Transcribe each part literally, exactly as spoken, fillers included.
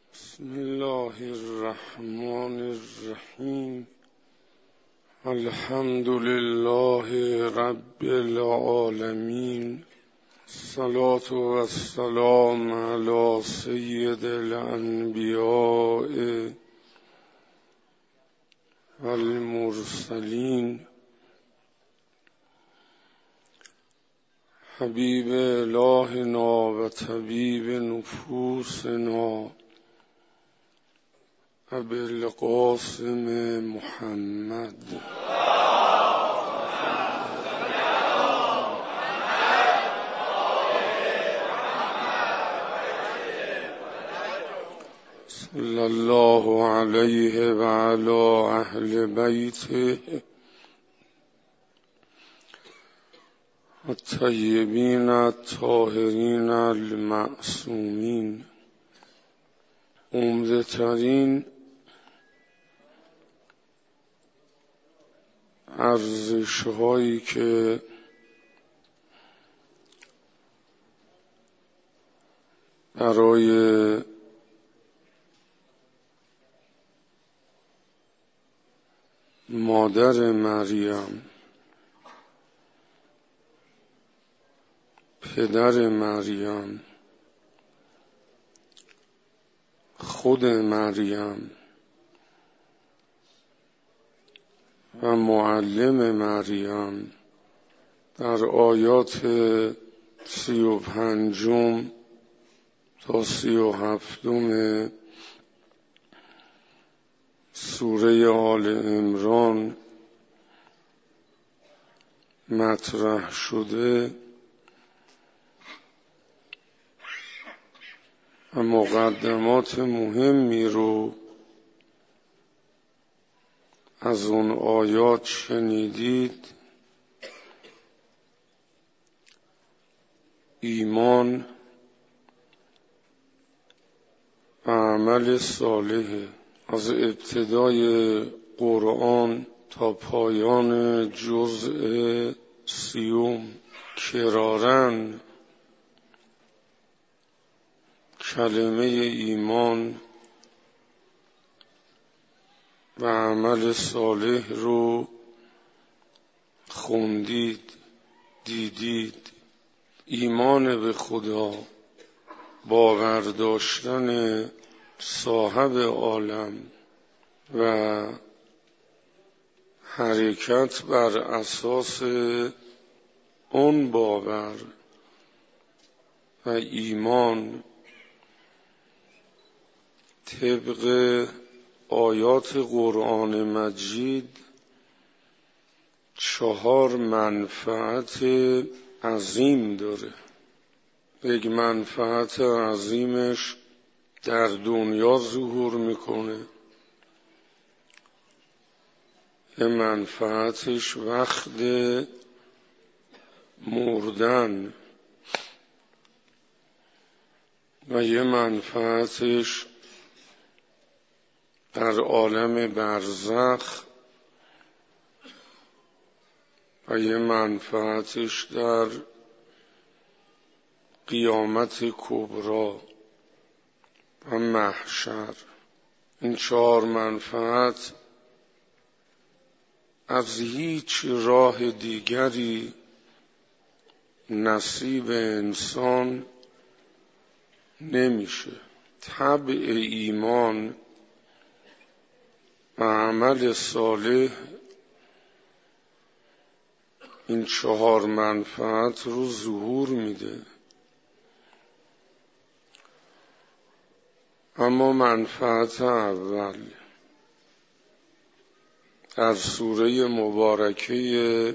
بسم الله الرحمن الرحیم. الحمد لله رب العالمین. الصلاة والسلام علی سید الانبیاء والمرسلین حبیب الهنا و طبیب نفوسنا ابوالقاسم محمد صلی الله علیه و علی اهل بیته الطیبین الطاهرین المعصومین. عمده ترین ارزش هایی که برای مادر مریم، پدر مریم، خود مریم و معلم مریم در آیات سی و پنجم تا سی و هفتم سوره آل عمران مطرح شده و مقدمات مهمی رو از اون آیات شنیدید. ایمان و عمل صالح از ابتدای قرآن تا پایان جزء سیوم کرارن کلمه ایمان و عمل صالح رو خوندید، دیدید. ایمان به خدا، باور داشتن صاحب عالم و حرکت بر اساس اون باور و ایمان طبق آیات قرآن مجید چهار منفعت عظیم داره. یک منفعت عظیمش در دنیا ظهور میکنه، یه منفعتش وقت مردن و یه منفعتش در عالم برزخ و یه منفعتش در قیامت کبری و محشر. این چهار منفعت از هیچ راه دیگری نصیب انسان نمیشه. طبع ایمان و عمل صالح این چهار منفعت رو ظهور میده. اما منفعت اول در سوره مبارکه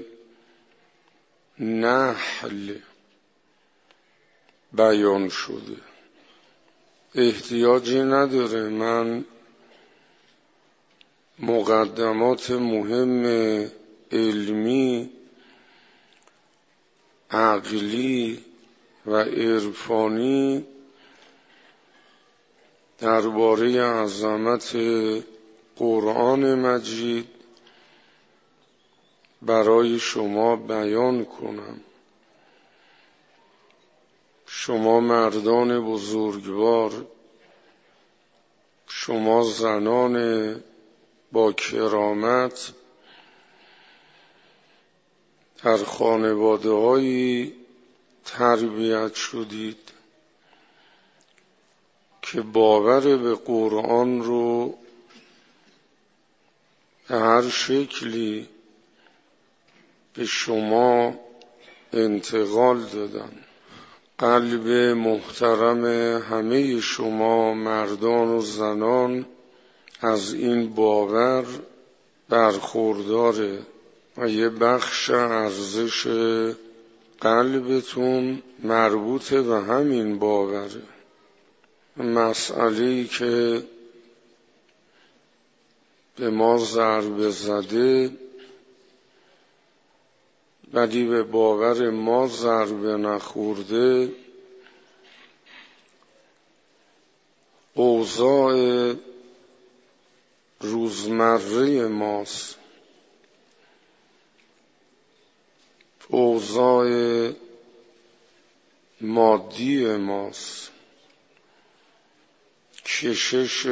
نحل بیان شده. احتیاجی نداره من مقدمات مهم علمی، عقلی و عرفانی درباره عظمت قرآن مجید برای شما بیان کنم. شما مردان بزرگوار شما زنان با کرامت در خانواده‌هایی تربیت شدید که باور به قرآن رو به هر شکلی به شما انتقال دادن. قلب محترم همه شما مردان و زنان از این باور برخورداره و یه بخش ارزش قلبتون مربوط به همین باوره. مسئله‌ای که به ما ضربه زده ولی به باور ما ضربه نخورده، اوضاع روزمره ماست، اوضاع مادی ماست، کشش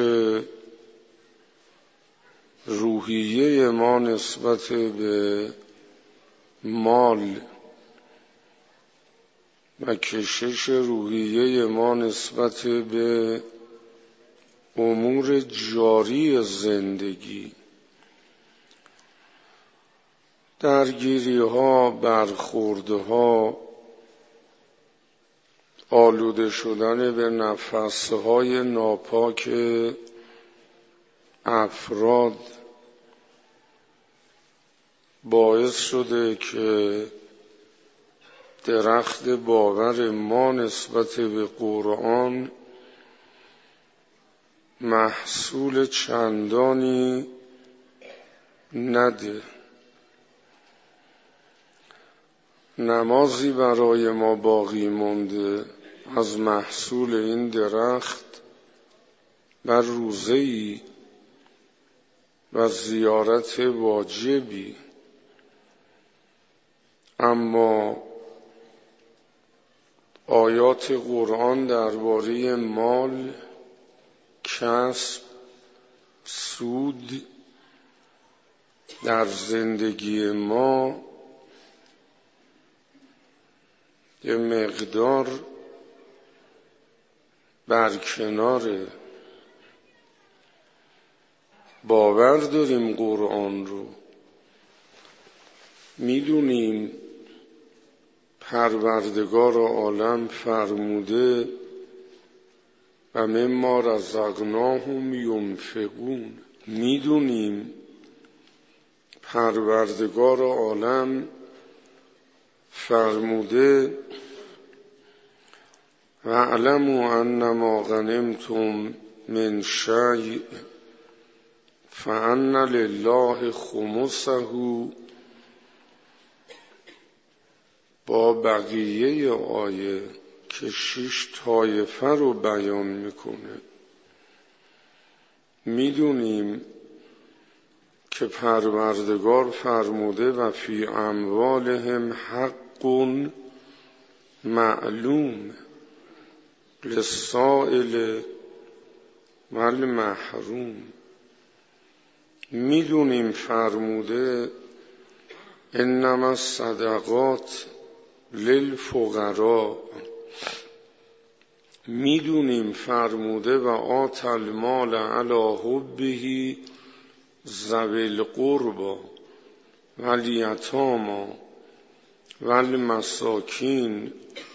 روحیه ما نسبت به مال و کشش روحیه ما نسبت به امور جاری زندگی، درگیری ها، برخورده ها، آلوده شدن به نفس های ناپاک افراد باعث شده که درخت باور ما نسبت به قرآن محصول چندانی نده. نمازی برای ما باقی مونده از محصول این درخت بر روزه‌ای و زیارت واجبی، اما آیات قرآن درباره مال، کسب، سود در زندگی ما یه مقدار برکناره. باور داریم قرآن رو، میدونیم پروردگار عالم فرموده و مما رزقناهم ینفقون، میدونیم پروردگار عالم فرموده واعلموا انما غنمتم من شیء فان لله خمسه، با بقیه آیه که شش طایفه رو بیان میکنه. میدونیم که پروردگار فرموده و فی اموالهم حق معلوم للسائل والمحروم. میدونیم فرموده انما الصدقات للفقراء. میدونیم فرموده و آت المال علی حبه ذوی القربى والیتامی والمساکین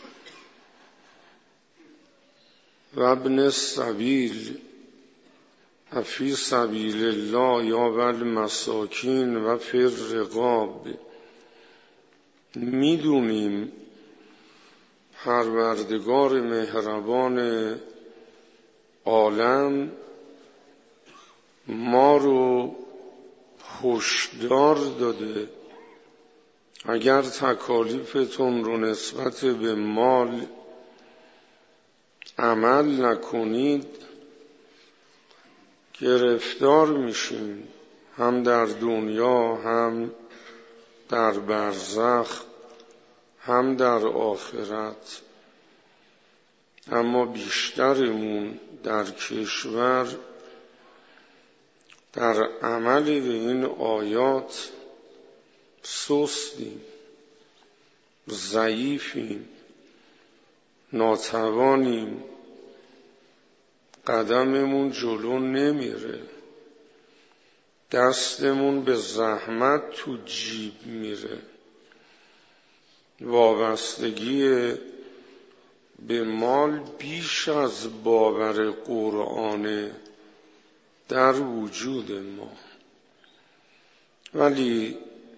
و ابن السبیل و فی سبیل الله یا والمساکین و فی الرقاب. میدونیم پروردگار مهربان عالم ما رو هشدار داده اگر تکالیفتون رو نسبت به مال عمل نکنید گرفتار میشین، هم در دنیا هم در برزخ هم در آخرت. اما بیشترمون در کشور در عمل به این آیات سستیم، ضعیفیم، ناتوانیم، قدممون جلو نمیره، دستمون به زحمت تو جیب میره، وابستگی به مال بیش از باور قرآن در وجود ما. ولی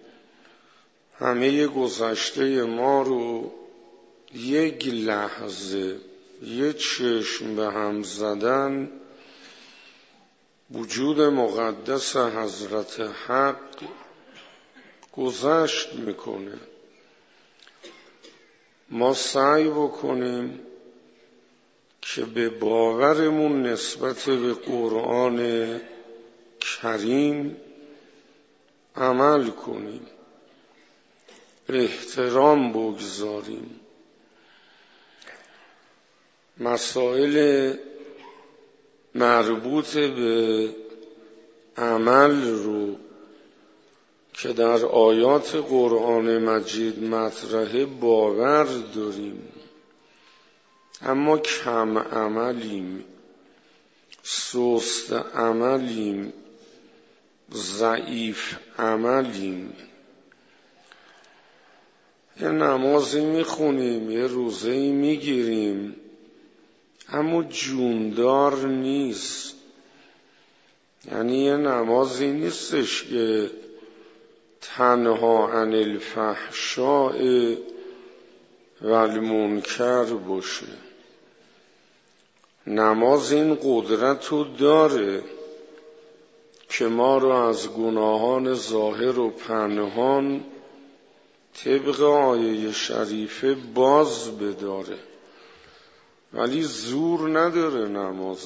همه گذشته ما رو یک لحظه، یک چشم به هم زدن، وجود مقدس حضرت حق گذشت میکنه. ما سعی بکنیم که به باورمون نسبت به قرآن کریم عمل کنیم، احترام بگذاریم، مسائل مربوط به عمل رو که در آیات قرآن مجید مطرحه باور داریم اما کم عملیم، سست عملیم، ضعیف عملیم. یه نمازی میخونیم، یه روزه‌ای میگیریم اما جوندار نیست. یعنی یه نمازی نیستش که تنها عن الفحشاء و المنکر باشه. نماز این قدرت رو داره که ما رو از گناهان ظاهر و پنهان طبق آیه شریفه باز بداره، ولی زور نداره. نماز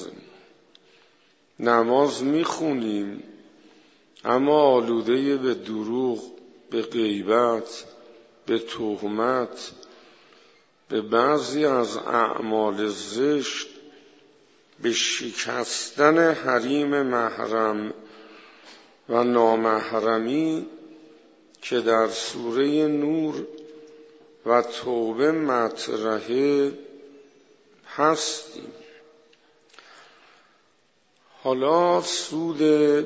نماز میخونیم اما آلوده به دروغ، به غیبت، به تهمت، به بعضی از اعمال زشت، به شکستن حریم محرم و نامحرمی که در سوره نور و توبه مطرحه هستیم. حالا سود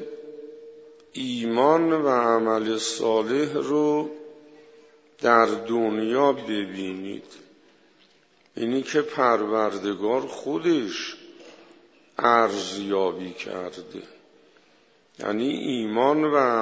ایمان و عمل صالح رو در دنیا ببینید. اینی که پروردگار خودش ارزیابی کرده، یعنی ایمان و